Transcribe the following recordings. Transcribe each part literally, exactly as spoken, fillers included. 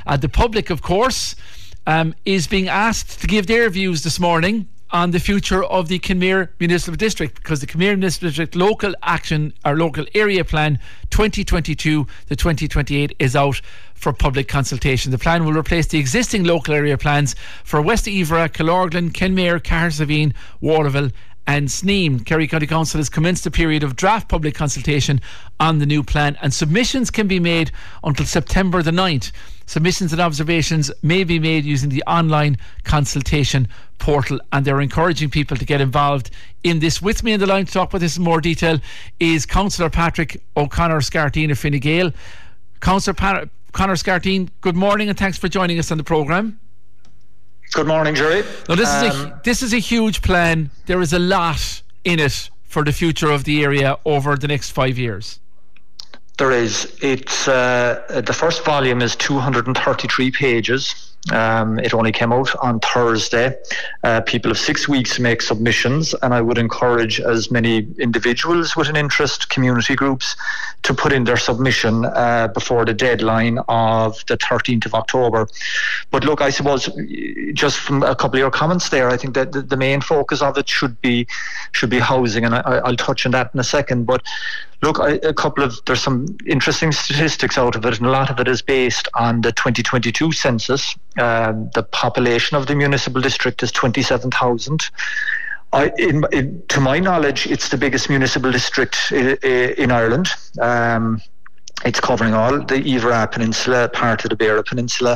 Uh, the public, of course, um, is being asked to give their views this morning on the future of the Kenmare Municipal District, because the Kenmare Municipal District Local Action or Local Area Plan twenty twenty-two to twenty twenty-eight is out for public consultation. The plan will replace the existing local area plans for West Evora, Killorglin, Kenmare, Cahersiveen, Waterville and Sneem. Kerry County Council has commenced a period of draft public consultation on the new plan, and submissions can be made until September the ninth. Submissions and observations may be made using the online consultation portal, and they're encouraging people to get involved in this. With me in the line to talk about this in more detail is Councillor Patrick O'Connor Scarteen of Fine Gael. Councillor pa- O'Connor Scarteen, good morning and thanks for joining us on the programme. Good morning, Jerry. Now, this um, is a this is a huge plan. There is a lot in it for the future of the area over the next five years. There is. It's uh, the first volume is two hundred thirty-three pages. Um, it only came out on Thursday. Uh, people have six weeks to make submissions, and I would encourage as many individuals with an interest, community groups, to put in their submission uh, before the deadline of the thirteenth of October. But look, I suppose just from a couple of your comments there, I think that the, the main focus of it should be should be housing, and I, I'll touch on that in a second. But look, I, a couple of there's some interesting statistics out of it, and a lot of it is based on the twenty twenty-two census. Um, the population of the municipal district is twenty-seven thousand. I, in, in, to my knowledge, it's the biggest municipal district in, in Ireland. Um, it's covering all the Evora Peninsula, part of the Beara Peninsula.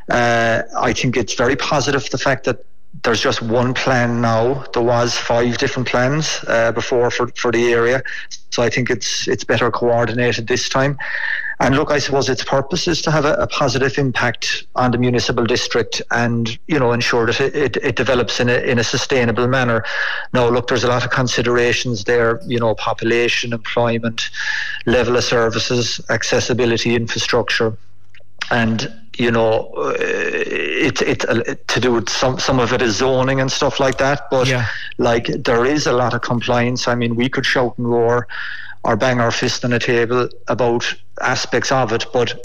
Uh, I think it's very positive, the fact that there's just one plan now. There was five different plans uh, before for, for the area. So I think it's it's better coordinated this time. And look, I suppose its purpose is to have a, a positive impact on the municipal district and, you know, ensure that it, it, it develops in a, in a sustainable manner. Now, look, there's a lot of considerations there, you know, population, employment, level of services, accessibility, infrastructure. And, you know, it, it, it to do with some, some of it is zoning and stuff like that. But, yeah. like, there is a lot of compliance. I mean, we could shout and roar or bang our fist on the table about aspects of it, but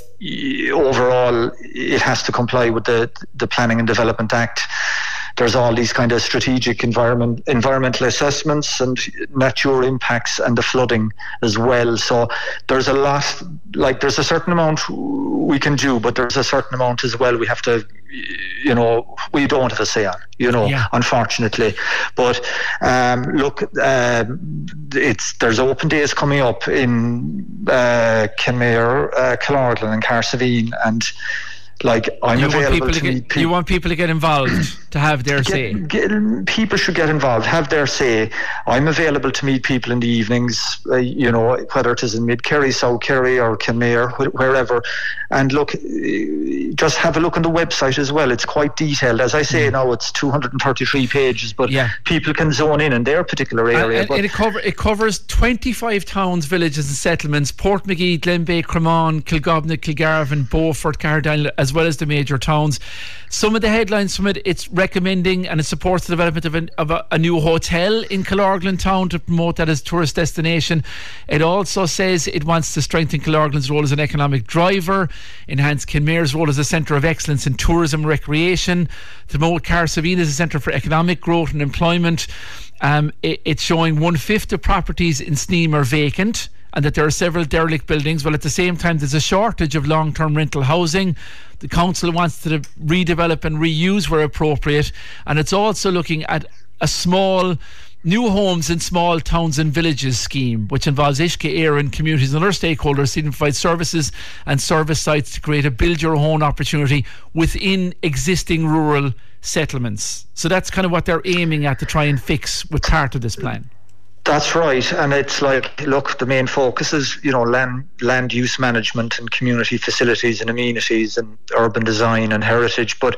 overall it has to comply with the the Planning and Development Act. There's all these kind of strategic environment environmental assessments and natural impacts and the flooding as well. So there's a lot, like there's a certain amount we can do, but there's a certain amount as well we have to, you know, we don't have a say on, you know, yeah. unfortunately. But um, look, uh, it's there's open days coming up in uh, Kenmare, uh, Killorglin and Cahersiveen, and like I'm you available want people to, to get, meet people. You want people to get involved, to have their get, say. Get, people should get involved, have their say. I'm available to meet people in the evenings, uh, you know, whether it is in Mid Kerry, South Kerry or Kenmare, wh- wherever. And look, just have a look on the website as well. It's quite detailed. As I say, mm. now it's two hundred thirty-three pages, but yeah. people can zone in in their particular area. And, but and it, cover, it covers twenty-five towns, villages and settlements: Portmagee, Glenbeigh, Cremon, Kilgobna, Kilgarvan, Beaufort, Cardine, as well as the major towns. Some of the headlines from it, it's recommending and it supports the development of, an, of a, a new hotel in Killorglin town to promote that as a tourist destination. It also says it wants to strengthen Killorglin's role as an economic driver, enhance Kenmare's role as a centre of excellence in tourism and recreation, to promote Cahersiveen as a centre for economic growth and employment. Um, it, it's showing one-fifth of properties in Sneem are vacant, and that there are several derelict buildings. Well, at the same time, there's a shortage of long-term rental housing. The council wants to redevelop and reuse where appropriate, and it's also looking at a small new homes in small towns and villages scheme, which involves Ishka, Éire communities and other stakeholders to provide services and service sites to create a build your own opportunity within existing rural settlements. So that's kind of what they're aiming at to try and fix with part of this plan. That's right, and it's like, look, the main focus is, you know, land land use management and community facilities and amenities and urban design and heritage. But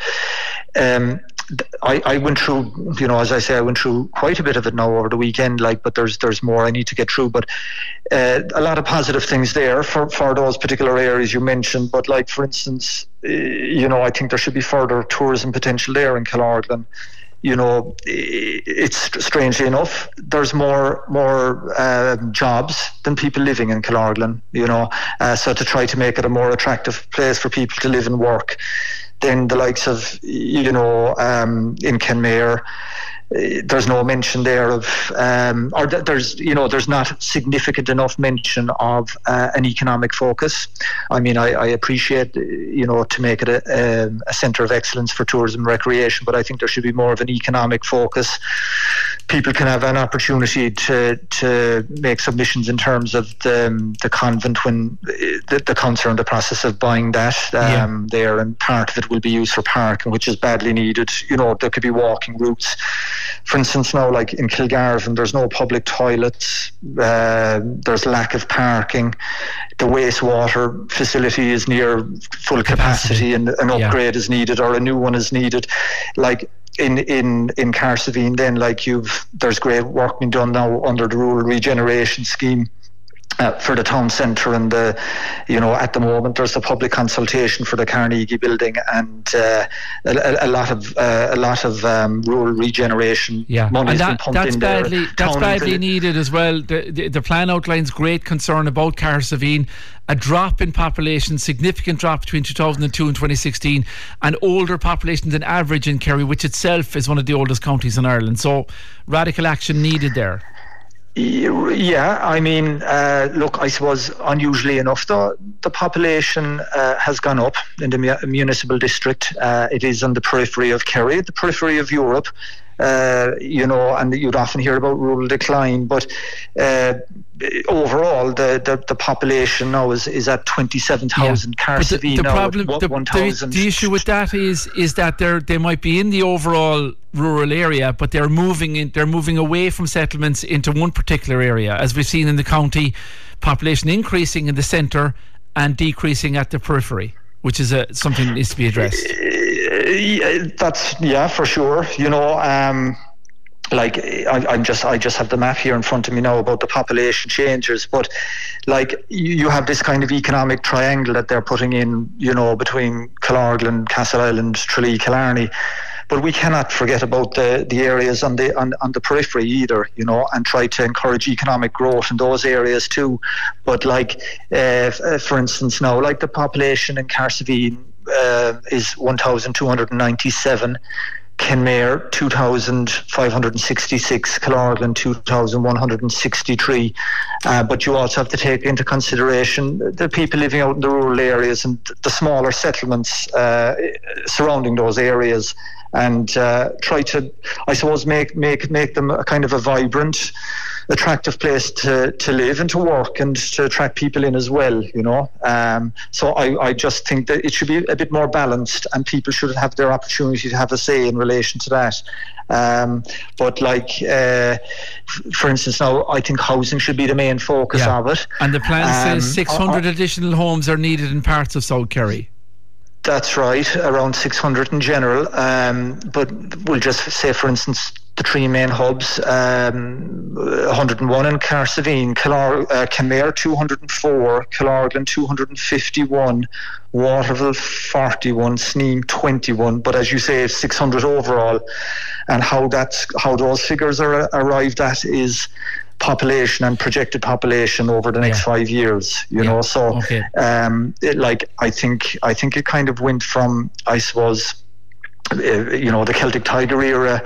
um, I, I went through, you know, as I say, I went through quite a bit of it now over the weekend. Like, but there's there's more I need to get through. But uh, a lot of positive things there for for those particular areas you mentioned. But like, for instance, uh, you know, I think there should be further tourism potential there in Killorglin. you know, it's strangely enough, there's more more uh, jobs than people living in Killorglin, you know. Uh, so to try to make it a more attractive place for people to live and work, then the likes of, you know, um, in Kenmare, there's no mention there of, um, or th- there's, you know, there's not significant enough mention of uh, an economic focus. I mean, I, I appreciate, you know, to make it a, a, a centre of excellence for tourism and recreation, but I think there should be more of an economic focus. People can have an opportunity to to make submissions in terms of the, um, the convent when the, the council are in the process of buying that um, yeah. there, and part of it will be used for parking, which is badly needed. You know, there could be walking routes. For instance, now, like in Kilgarvan, there's no public toilets, uh, there's lack of parking, the wastewater facility is near full capacity, and an upgrade yeah. is needed, or a new one is needed. Like in in in Carsavine, then, like you've there's great work being done now under the rural regeneration scheme. Uh, for the town centre, and the, you know, at the moment there's a public consultation for the Carnegie building, and uh, a, a lot of uh, a lot of um, rural regeneration yeah. money and has that, been pumped that's in badly, there. That's town badly needed as well. The, the, the plan outlines great concern about Carsavine, a drop in population, significant drop between two thousand two and twenty sixteen, and older population than average in Kerry, which itself is one of the oldest counties in Ireland. So radical action needed there. Yeah, I mean, uh, look, I suppose unusually enough, the, the population uh, has gone up in the mu- municipal district. Uh, it is on the periphery of Kerry, the periphery of Europe, uh, you know, and you'd often hear about rural decline, but uh, overall, the, the, the population now is, is at twenty-seven thousand. Yeah. Carsavine the, the now problem, at the, one thousand. The, the issue with that is is that they're they might be in the overall rural area, but they're moving in, they're moving away from settlements into one particular area, as we've seen in the county, population increasing in the centre and decreasing at the periphery, which is a, something that needs to be addressed. Yeah, that's yeah, for sure. You know, um, like I, I'm just I just have the map here in front of me now about the population changes, but like you, you have this kind of economic triangle that they're putting in, you know, between Killorglin, Castleisland, Tralee, Killarney. But we cannot forget about the, the areas on the on, on the periphery either, you know, and try to encourage economic growth in those areas too. But like, uh, for instance, now, like the population in Carsavine uh, is one thousand two hundred ninety-seven, Kenmare two thousand five hundred sixty-six, Killorglin two thousand one hundred sixty-three. Uh, but you also have to take into consideration the people living out in the rural areas and the smaller settlements uh, surrounding those areas. And uh, try to, I suppose, make make make them a kind of a vibrant, attractive place to, to live and to work, and to attract people in as well, you know. Um, so I, I just think that it should be a bit more balanced, and people should have their opportunity to have a say in relation to that. Um, but like, uh, f- for instance, now I think housing should be the main focus yeah. of it. And the plan um, says six hundred uh, additional homes are needed in parts of South Kerry. That's right, around six hundred in general. Um, but we'll just say, for instance, the three main hubs, um, one hundred and one in Carsavine, Killar- uh, Kenmare two hundred and four, Killorglin two hundred fifty-one, Waterville forty-one, Sneem twenty-one. But as you say, six hundred overall. And how that's how those figures are arrived at is population and projected population over the next yeah. five years, you yeah. know. So, okay. um, it, like I think, I think it kind of went from, I suppose, uh, you know, the Celtic Tiger era.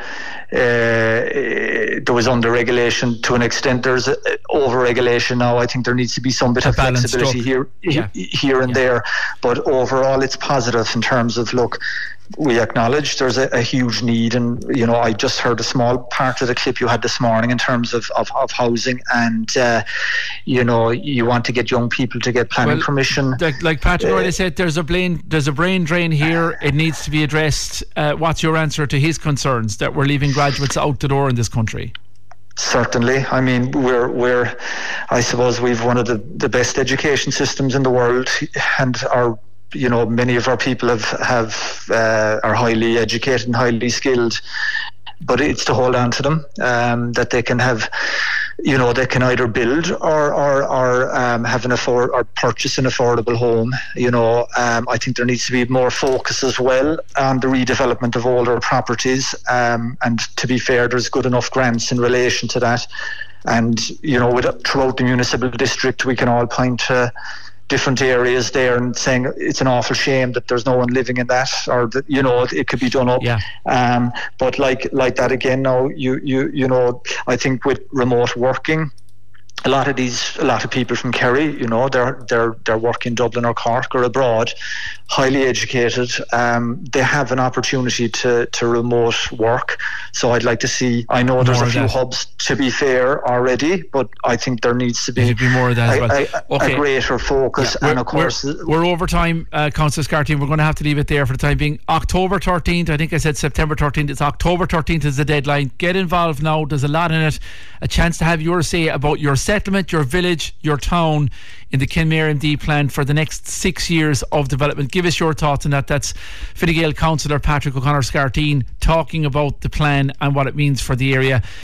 Uh, there was under regulation to an extent. There's uh, over regulation now. I think there needs to be some bit a of flexibility stroke. here, yeah. here and yeah. there. But overall, it's positive in terms of look. We acknowledge there's a, a huge need, and you know, I just heard a small part of the clip you had this morning in terms of, of, of housing, and uh, you know, you want to get young people to get planning well, permission. Like, like Patrick already uh, said, there's a brain there's a brain drain here. It needs to be addressed. Uh, what's your answer to his concerns that we're leaving graduates out the door in this country? Certainly. I mean, we're we're I suppose we've one of the, the best education systems in the world, and our you know, many of our people have have uh, are highly educated and highly skilled, but it's to hold on to them, um, that they can have you know, they can either build or or, or um, have an afford or purchase an affordable home. You know, um, I think there needs to be more focus as well on the redevelopment of older properties. Um, and to be fair, there's good enough grants in relation to that. And you know, with, throughout the municipal district, we can all point to different areas there and saying it's an awful shame that there's no one living in that, or that, you know, it, it could be done up. Yeah. Um, but like like that again, now you you you know, I think with remote working, a lot of these, a lot of people from Kerry, you know, they're they're they're working in Dublin or Cork or abroad, highly educated. Um, they have an opportunity to to remote work. So I'd like to see. I know there's more a few that. hubs, to be fair, already, but I think there needs to be, There'd be more of that as a, well. a, Okay. a greater focus. Yeah, and of course, we're, we're over time, uh, Councillor Scartine. We're going to have to leave it there for the time being. October thirteenth, I think I said September thirteenth. It's October thirteenth is the deadline. Get involved now. There's a lot in it. A chance to have your say about your settlement, your village, your town in the Kenmare M D plan for the next six years of development. Give us your thoughts on that. That's Fine Gael Councillor Patrick O'Connor Scartine talking about the plan and what it means for the area.